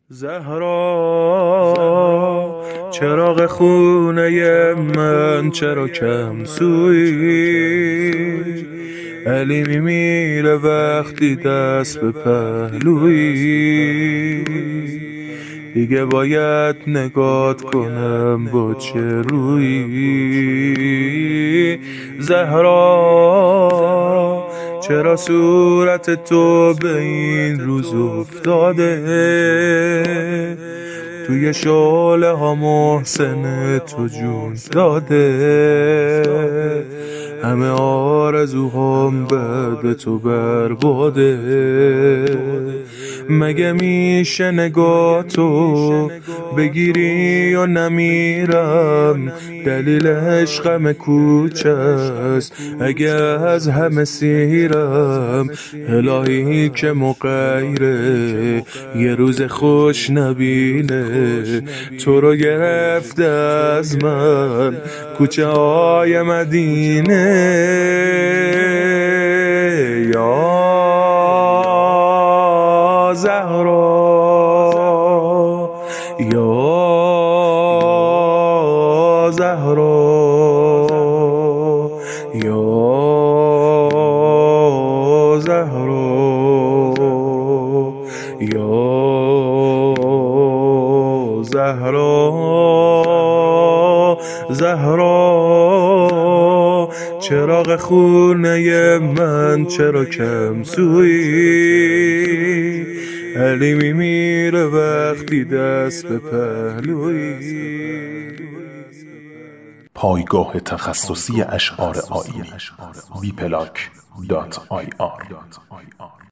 زهرا چراغ خونه من چرا کم سویی؟ علی میمیره وقتی دست به پهلویی. دیگه باید نگات کنم با چه رویی؟ زهرا چرا صورت تو به این روز افتاده؟ توی شعله ها محسن تو جون داده. همه آرزوهام بعد تو برباده. مگه میشه نگاه تو بگیری و نمیرم؟ دلیل عشقم کوچه است اگه از همه سیرم. الهی که مغیره یه روز خوش نبینه. تو رو گرفته از من کوچه های مدینه. یا زهرا، یا زهرا، یا زهرا، یا زهرا. زهرا چراغ خونه من چرا کم سویی؟ علی میمیره وقتی دست به پهلویی. پایگاه تخصصی اشعار آیینی bplank.ir